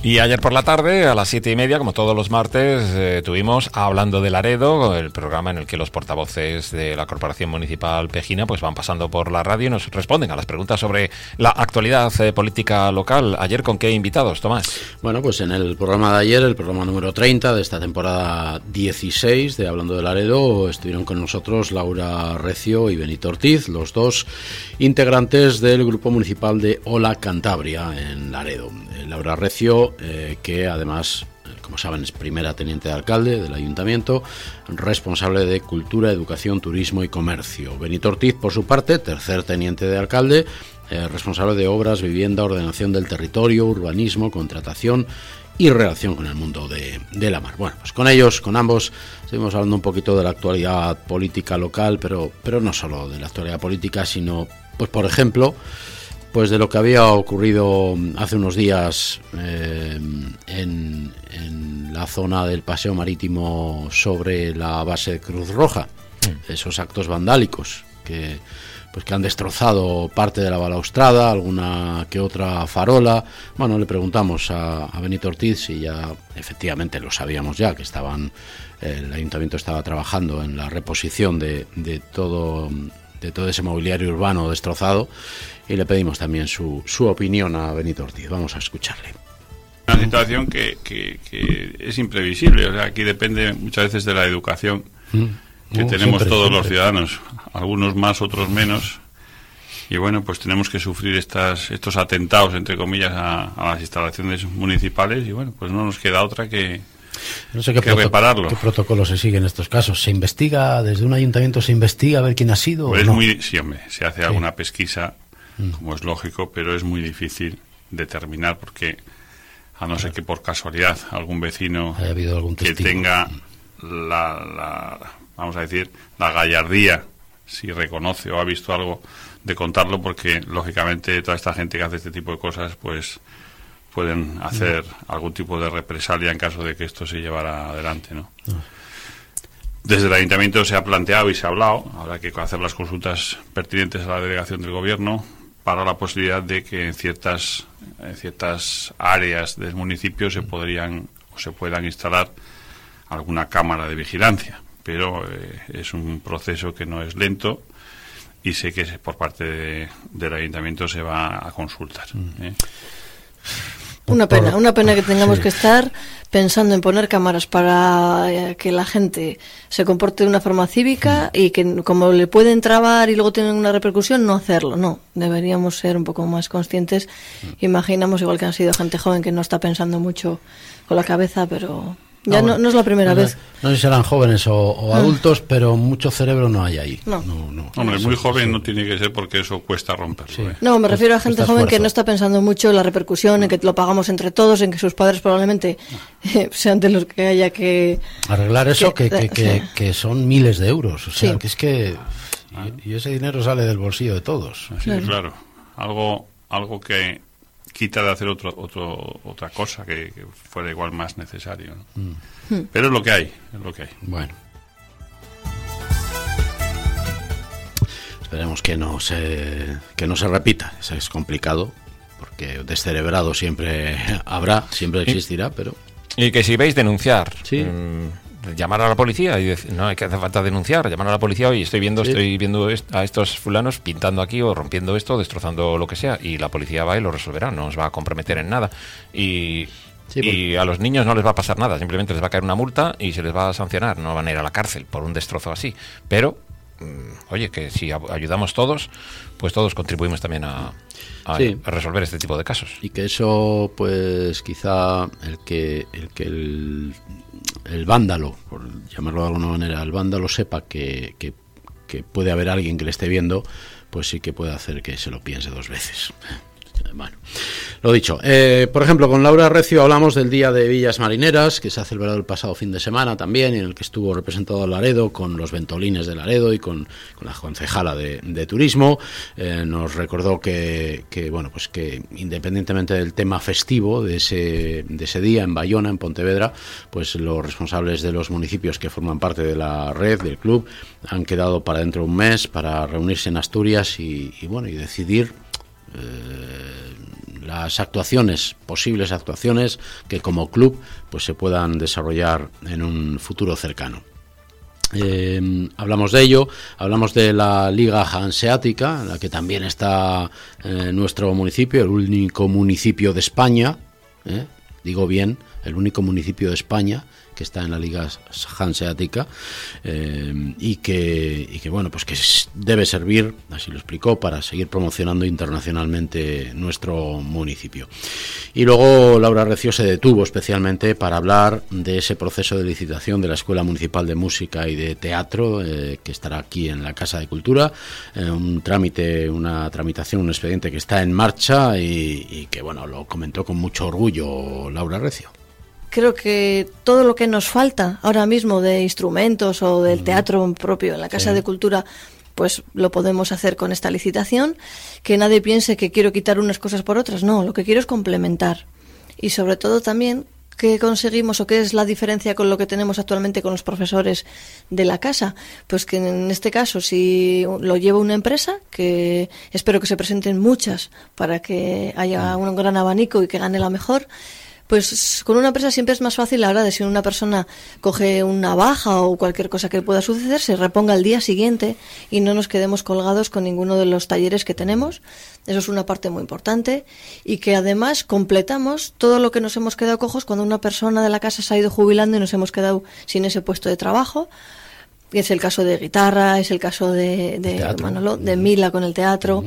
Y ayer por la tarde, a las 7:30, como todos los martes, tuvimos Hablando de Laredo, el programa en el que los portavoces de la Corporación Municipal Pejina pues van pasando por la radio y nos responden a las preguntas sobre la actualidad política local. Ayer, ¿con qué invitados, Tomás? Bueno, pues en el programa de ayer, el programa número 30 de esta temporada 16 de Hablando de Laredo, estuvieron con nosotros Laura Recio y Benito Ortiz, los dos integrantes del Grupo Municipal de Hola Cantabria en Laredo. Laura Recio, que además, como saben, es primera teniente de alcalde del ayuntamiento, responsable de Cultura, Educación, Turismo y Comercio. Benito Ortiz, por su parte, tercer teniente de alcalde, responsable de Obras, Vivienda, Ordenación del Territorio, Urbanismo, Contratación y Relación con el mundo de la mar. Bueno, pues con ellos, con ambos, seguimos hablando un poquito de la actualidad política local, pero no solo de la actualidad política, sino, pues por ejemplo, pues de lo que había ocurrido hace unos días en la zona del paseo marítimo sobre la base de Cruz Roja, esos actos vandálicos que han destrozado parte de la balaustrada, alguna que otra farola. Bueno, le preguntamos a Benito Ortiz si ya efectivamente lo sabíamos ya, que el ayuntamiento estaba trabajando en la reposición de todo ese mobiliario urbano destrozado, y le pedimos también su opinión a Benito Ortiz. Vamos a escucharle. Una situación que es imprevisible, o sea, aquí depende muchas veces de la educación que tenemos todos los ciudadanos, algunos más, otros menos, y bueno, pues tenemos que sufrir estos atentados, entre comillas, a las instalaciones municipales, y bueno, pues no nos queda otra que no sé qué repararlo. ¿Qué protocolo se sigue en estos casos? ¿Se investiga, desde un ayuntamiento se investiga a ver quién ha sido? Pues ¿o no? Sí, hombre, se hace alguna pesquisa, como es lógico, pero es muy difícil determinar, porque a no ser que por casualidad algún vecino haya habido algún que tenga vamos a decir, la gallardía, si reconoce o ha visto algo, de contarlo, porque lógicamente toda esta gente que hace este tipo de cosas pues pueden hacer algún tipo de represalia en caso de que esto se llevara adelante, ¿no? Desde el ayuntamiento se ha planteado y se ha hablado, habrá que hacer las consultas pertinentes a la delegación del gobierno para la posibilidad de que en ciertas áreas del municipio se puedan instalar alguna cámara de vigilancia, pero es un proceso que no es lento, y sé que por parte del ayuntamiento se va a consultar. Una pena que tengamos que estar pensando en poner cámaras para que la gente se comporte de una forma cívica, y que como le pueden trabar y luego tienen una repercusión, no hacerlo. No, deberíamos ser un poco más conscientes. Imaginamos, igual que han sido gente joven que no está pensando mucho con la cabeza, pero ya no es la primera vez. No sé si serán jóvenes o adultos, pero mucho cerebro no hay ahí. No. Hombre, muy joven no tiene que ser, porque eso cuesta romperlo. Sí. No, me refiero a gente joven que no está pensando mucho en la repercusión, en que lo pagamos entre todos, en que sus padres probablemente sean de los que haya que arreglar eso, que son miles de euros. O sea, que es que y ese dinero sale del bolsillo de todos. Así, claro. Algo que quita de hacer otra cosa que fuera igual más necesario, ¿no? Pero es lo que hay. Bueno, esperemos que no se repita. Eso es complicado, porque descerebrado siempre habrá, siempre existirá, pero... Y que si veis, denunciar. Sí. Llamar a la policía y decir, no, hay que hacer falta denunciar, llamar a la policía, oye, estoy viendo a estos fulanos pintando aquí o rompiendo esto, destrozando lo que sea, y la policía va y lo resolverá, no os va a comprometer en nada. Y a los niños no les va a pasar nada, simplemente les va a caer una multa y se les va a sancionar, no van a ir a la cárcel por un destrozo así. Pero, oye, que si ayudamos todos, pues todos contribuimos también a resolver este tipo de casos. Y que eso, pues quizá el vándalo, por llamarlo de alguna manera, el vándalo sepa que puede haber alguien que le esté viendo, pues sí que puede hacer que se lo piense dos veces. Bueno, lo dicho. Por ejemplo, con Laura Recio hablamos del Día de Villas Marineras, que se ha celebrado el pasado fin de semana también, y en el que estuvo representado Laredo con los Ventolines de Laredo y con la concejala de Turismo. Nos recordó que bueno, pues que independientemente del tema festivo de ese día en Bayona, en Pontevedra, pues los responsables de los municipios que forman parte de la red, del club, han quedado para dentro de un mes para reunirse en Asturias y decidir las actuaciones, posibles actuaciones que como club pues se puedan desarrollar en un futuro cercano. Hablamos de ello, hablamos de la Liga Hanseática, en la que también está nuestro municipio, el único municipio de España, digo bien, el único municipio de España que está en la Liga Hanseática, y que bueno, pues que debe servir, así lo explicó, para seguir promocionando internacionalmente nuestro municipio. Y luego Laura Recio se detuvo especialmente para hablar de ese proceso de licitación de la Escuela Municipal de Música y de Teatro, que estará aquí en la Casa de Cultura, un tramitación, un expediente que está en marcha y que bueno, lo comentó con mucho orgullo Laura Recio. Creo que todo lo que nos falta ahora mismo de instrumentos o del teatro propio en la Casa de Cultura, pues lo podemos hacer con esta licitación. Que nadie piense que quiero quitar unas cosas por otras, no, lo que quiero es complementar. Y sobre todo también, ¿qué conseguimos o qué es la diferencia con lo que tenemos actualmente con los profesores de la casa? Pues que en este caso, si lo lleva una empresa, que espero que se presenten muchas para que haya un gran abanico y que gane la mejor, pues con una empresa siempre es más fácil a la hora de si una persona coge una baja o cualquier cosa que pueda suceder, se reponga al día siguiente y no nos quedemos colgados con ninguno de los talleres que tenemos. Eso es una parte muy importante, y que además completamos todo lo que nos hemos quedado cojos cuando una persona de la casa se ha ido jubilando y nos hemos quedado sin ese puesto de trabajo. Es el caso de guitarra, es el caso de Manolo, de Mila con el teatro.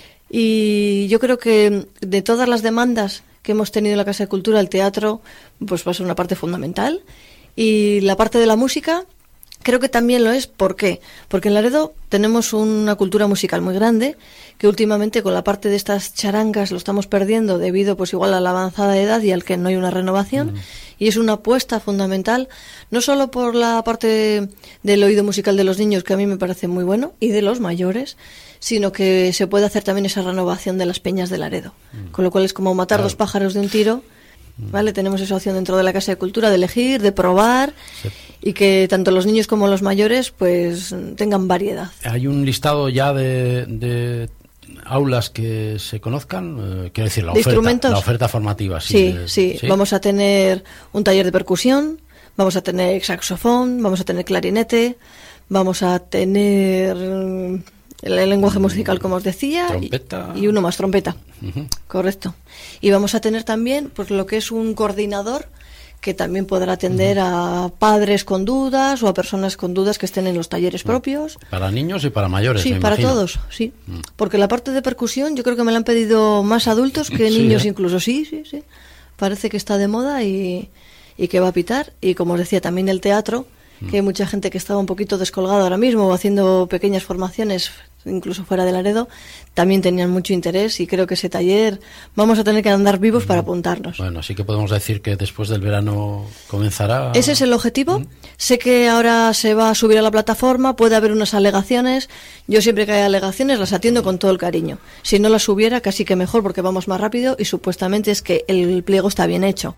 Y yo creo que de todas las demandas que hemos tenido en la Casa de Cultura, el teatro pues va a ser una parte fundamental, y la parte de la música creo que también lo es. ¿Por qué? Porque en Laredo tenemos una cultura musical muy grande, que últimamente con la parte de estas charangas lo estamos perdiendo debido pues igual a la avanzada edad y al que no hay una renovación, y es una apuesta fundamental, no solo por la parte del oído musical de los niños, que a mí me parece muy bueno, y de los mayores, sino que se puede hacer también esa renovación de las peñas de Laredo. Con lo cual es como matar dos pájaros de un tiro, ¿vale? Tenemos esa opción dentro de la Casa de Cultura de elegir, de probar, y que tanto los niños como los mayores pues tengan variedad. Hay un listado ya de aulas que se conozcan, quiero decir, la oferta formativa. Sí. Vamos a tener un taller de percusión, vamos a tener saxofón, vamos a tener clarinete, vamos a tener el lenguaje musical, como os decía, trompeta. Y uno más, trompeta. Correcto. Y vamos a tener también pues lo que es un coordinador que también podrá atender a padres con dudas o a personas con dudas que estén en los talleres propios. Para niños y para mayores, sí, me para imagino. todos, sí. Porque la parte de percusión yo creo que me la han pedido más adultos que niños incluso. Sí. Parece que está de moda y que va a pitar. Y como os decía, también el teatro, que hay mucha gente que estaba un poquito descolgada ahora mismo o haciendo pequeñas formaciones incluso fuera de Laredo, también tenían mucho interés, y creo que ese taller vamos a tener que andar vivos para apuntarnos. Bueno, sí que podemos decir que después del verano comenzará. Ese es el objetivo. Sé que ahora se va a subir a la plataforma, puede haber unas alegaciones. Yo siempre que hay alegaciones las atiendo con todo el cariño. Si no las hubiera, casi que mejor, porque vamos más rápido y supuestamente es que el pliego está bien hecho.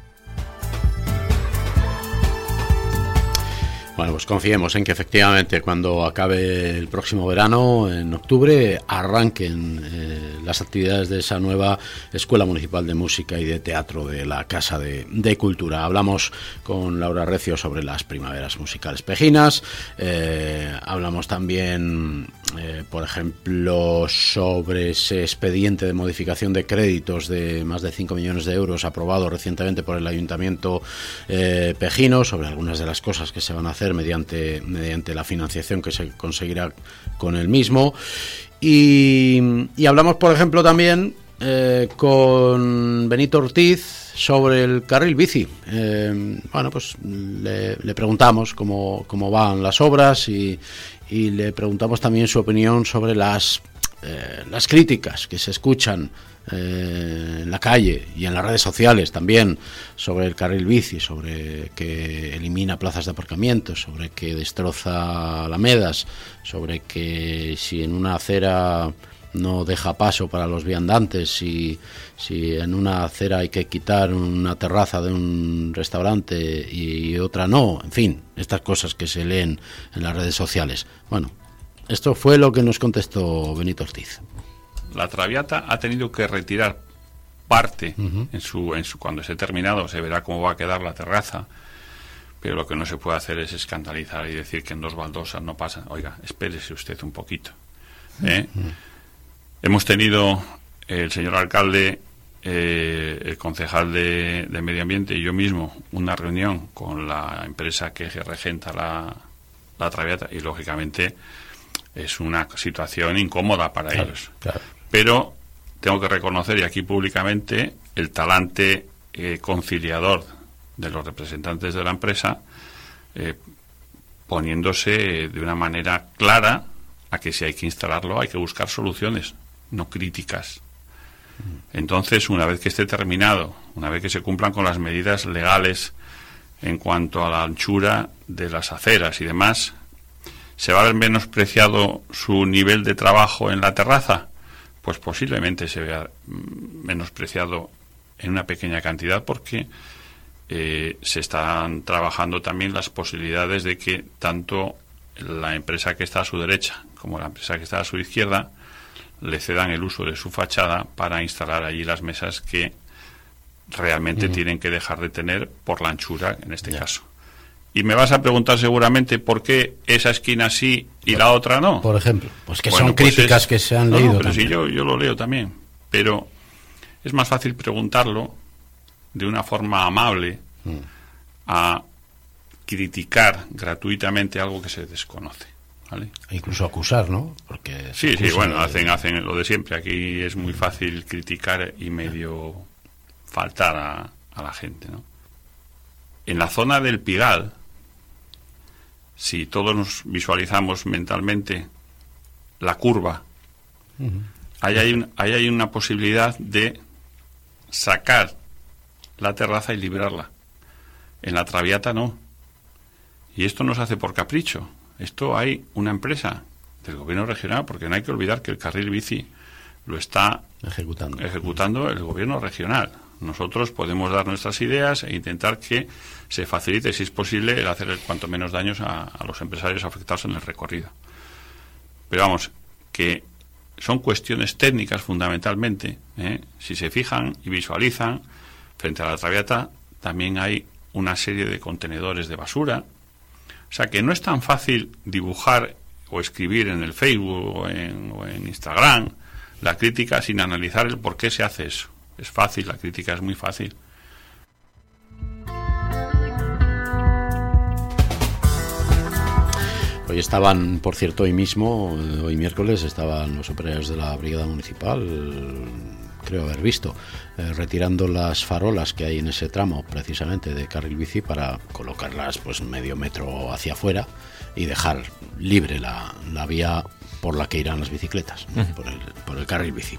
Bueno, pues confiemos en que efectivamente cuando acabe el próximo verano, en octubre, arranquen las actividades de esa nueva Escuela Municipal de Música y de Teatro de la Casa de Cultura. Hablamos con Laura Recio sobre las primaveras musicales pejinas, hablamos también, por ejemplo, sobre ese expediente de modificación de créditos de más de 5 millones de euros aprobado recientemente por el Ayuntamiento pejino, sobre algunas de las cosas que se van a hacer mediante la financiación que se conseguirá con el mismo, y hablamos, por ejemplo, también con Benito Ortiz sobre el carril bici. Bueno, pues le preguntamos cómo van las obras y le preguntamos también su opinión sobre las críticas que se escuchan en la calle y en las redes sociales también sobre el carril bici, sobre que elimina plazas de aparcamiento, sobre que destroza alamedas, sobre que si en una acera no deja paso para los viandantes, si en una acera hay que quitar una terraza de un restaurante y otra no, en fin, estas cosas que se leen en las redes sociales. Bueno, esto fue lo que nos contestó Benito Ortiz. La Traviata ha tenido que retirar parte, cuando esté terminado se verá cómo va a quedar la terraza, pero lo que no se puede hacer es escandalizar y decir que en 2 baldosas no pasa. Oiga, espérese usted un poquito. Hemos tenido el señor alcalde, el concejal de Medio Ambiente y yo mismo una reunión con la empresa que regenta la Traviata, y lógicamente es una situación incómoda para ellos. Claro. Pero tengo que reconocer, y aquí públicamente, el talante conciliador de los representantes de la empresa, poniéndose de una manera clara a que si hay que instalarlo hay que buscar soluciones, no críticas. Entonces, una vez que esté terminado, una vez que se cumplan con las medidas legales en cuanto a la anchura de las aceras y demás, ¿se va a ver menospreciado su nivel de trabajo en la terraza? Pues posiblemente se vea menospreciado en una pequeña cantidad, porque se están trabajando también las posibilidades de que tanto la empresa que está a su derecha como la empresa que está a su izquierda le cedan el uso de su fachada para instalar allí las mesas que realmente tienen que dejar de tener por la anchura, en este caso. Y me vas a preguntar seguramente por qué esa esquina sí y la otra no. Por ejemplo, pues que son críticas que se han leído. No, pero sí, yo lo leo también. Pero es más fácil preguntarlo de una forma amable a criticar gratuitamente algo que se desconoce, ¿vale? E incluso acusar, ¿no? Porque sí, bueno, hacen lo de siempre. Aquí es muy fácil criticar y medio faltar a la gente, ¿no? En la zona del Pigal, si todos nos visualizamos mentalmente la curva, ahí hay una posibilidad de sacar la terraza y librarla. En la Traviata no. Y esto no se hace por capricho. Esto hay una empresa del gobierno regional, porque no hay que olvidar que el carril bici lo está ejecutando el gobierno regional. Nosotros podemos dar nuestras ideas e intentar que se facilite, si es posible, el hacer cuanto menos daños a los empresarios afectados en el recorrido. Pero vamos, que son cuestiones técnicas fundamentalmente. Si se fijan y visualizan, frente a la Traviata también hay una serie de contenedores de basura. O sea que no es tan fácil dibujar o escribir en el Facebook o en Instagram la crítica sin analizar el por qué se hace eso. Es fácil, la crítica es muy fácil. Hoy estaban, por cierto, hoy miércoles, estaban los operarios de la Brigada Municipal, creo haber visto, retirando las farolas que hay en ese tramo, precisamente, de carril bici, para colocarlas pues medio metro hacia afuera y dejar libre la vía por la que irán las bicicletas, ¿no? por el carril bici.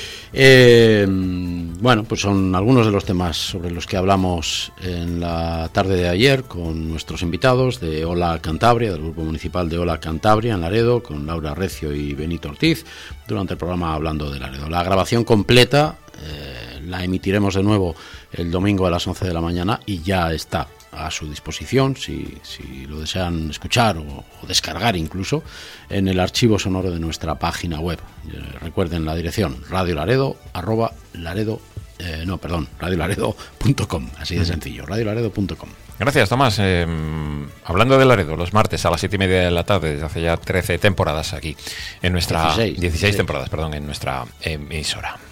Bueno, pues son algunos de los temas sobre los que hablamos en la tarde de ayer con nuestros invitados de Hola Cantabria, del Grupo Municipal de Hola Cantabria en Laredo, con Laura Recio y Benito Ortiz, durante el programa Hablando de Laredo. La grabación completa la emitiremos de nuevo el domingo a las 11 de la mañana y ya está a su disposición, si lo desean escuchar o descargar incluso, en el archivo sonoro de nuestra página web. Recuerden la dirección, radiolaredo.com, así de sencillo, radiolaredo.com. Gracias, Tomás. Hablando de Laredo, los martes a las 7:30 de la tarde, desde hace ya 13 temporadas aquí, en nuestra 16 temporadas, perdón, en nuestra emisora.